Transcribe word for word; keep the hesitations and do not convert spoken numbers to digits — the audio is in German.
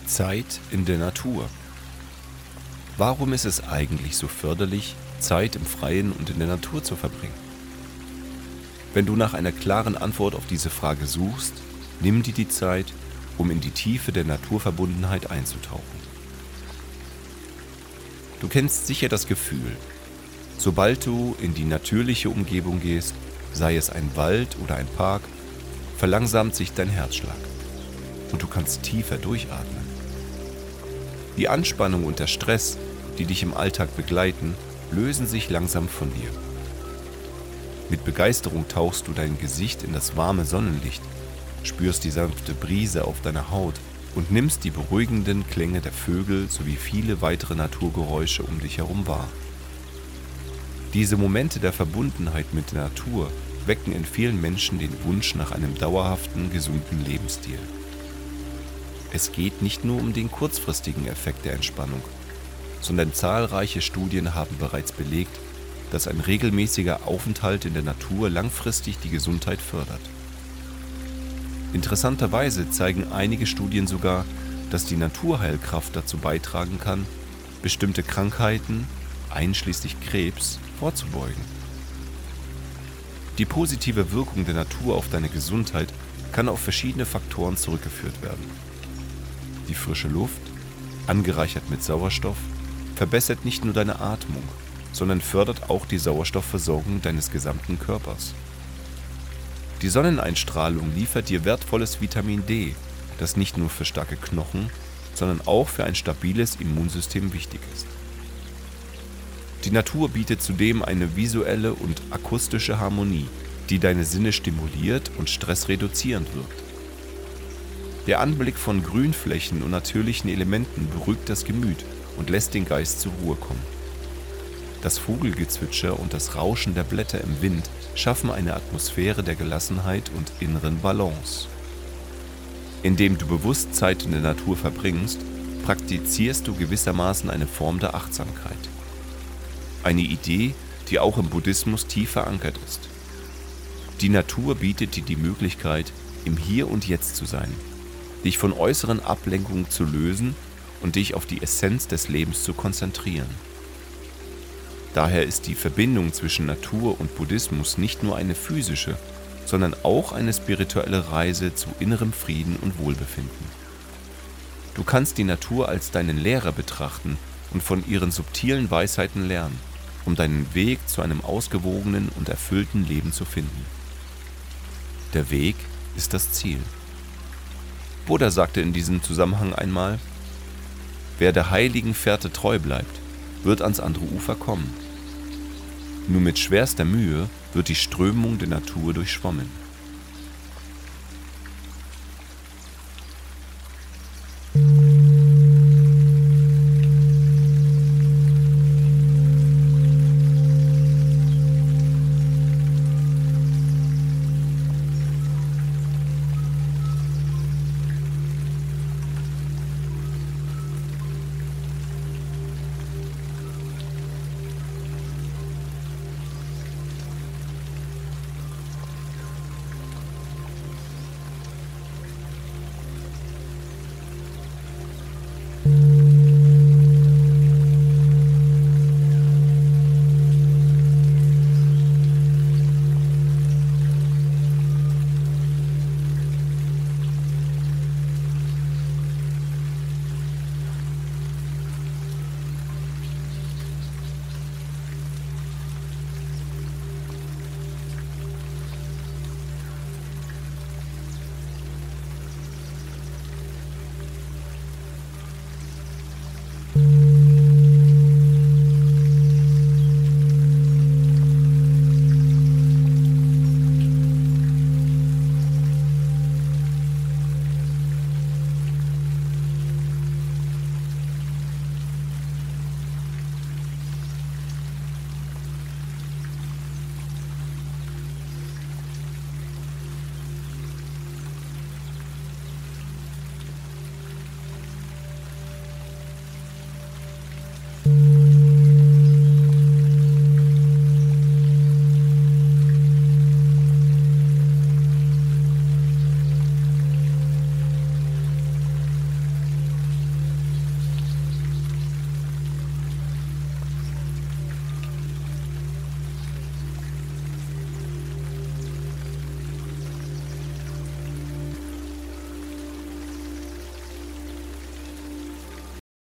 Zeit in der Natur. Warum ist es eigentlich so förderlich, Zeit im Freien und in der Natur zu verbringen? Wenn du nach einer klaren Antwort auf diese Frage suchst, nimm dir die Zeit, um in die Tiefe der Naturverbundenheit einzutauchen. Du kennst sicher das Gefühl, sobald du in die natürliche Umgebung gehst, sei es ein Wald oder ein Park, verlangsamt sich dein Herzschlag und du kannst tiefer durchatmen. Die Anspannung und der Stress, die dich im Alltag begleiten, lösen sich langsam von dir. Mit Begeisterung tauchst du dein Gesicht in das warme Sonnenlicht, spürst die sanfte Brise auf deiner Haut und nimmst die beruhigenden Klänge der Vögel sowie viele weitere Naturgeräusche um dich herum wahr. Diese Momente der Verbundenheit mit der Natur wecken in vielen Menschen den Wunsch nach einem dauerhaften, gesunden Lebensstil. Es geht nicht nur um den kurzfristigen Effekt der Entspannung, sondern zahlreiche Studien haben bereits belegt, dass ein regelmäßiger Aufenthalt in der Natur langfristig die Gesundheit fördert. Interessanterweise zeigen einige Studien sogar, dass die Naturheilkraft dazu beitragen kann, bestimmte Krankheiten, einschließlich Krebs, vorzubeugen. Die positive Wirkung der Natur auf deine Gesundheit kann auf verschiedene Faktoren zurückgeführt werden. Die frische Luft, angereichert mit Sauerstoff, verbessert nicht nur deine Atmung, sondern fördert auch die Sauerstoffversorgung deines gesamten Körpers. Die Sonneneinstrahlung liefert dir wertvolles Vitamin D, das nicht nur für starke Knochen, sondern auch für ein stabiles Immunsystem wichtig ist. Die Natur bietet zudem eine visuelle und akustische Harmonie, die deine Sinne stimuliert und stressreduzierend wirkt. Der Anblick von Grünflächen und natürlichen Elementen beruhigt das Gemüt und lässt den Geist zur Ruhe kommen. Das Vogelgezwitscher und das Rauschen der Blätter im Wind schaffen eine Atmosphäre der Gelassenheit und inneren Balance. Indem du bewusst Zeit in der Natur verbringst, praktizierst du gewissermaßen eine Form der Achtsamkeit. Eine Idee, die auch im Buddhismus tief verankert ist. Die Natur bietet dir die Möglichkeit, im Hier und Jetzt zu sein, dich von äußeren Ablenkungen zu lösen und dich auf die Essenz des Lebens zu konzentrieren. Daher ist die Verbindung zwischen Natur und Buddhismus nicht nur eine physische, sondern auch eine spirituelle Reise zu innerem Frieden und Wohlbefinden. Du kannst die Natur als deinen Lehrer betrachten und von ihren subtilen Weisheiten lernen, um deinen Weg zu einem ausgewogenen und erfüllten Leben zu finden. Der Weg ist das Ziel. Buddha sagte in diesem Zusammenhang einmal: Wer der heiligen Fährte treu bleibt, wird ans andere Ufer kommen. Nur mit schwerster Mühe wird die Strömung der Natur durchschwommen.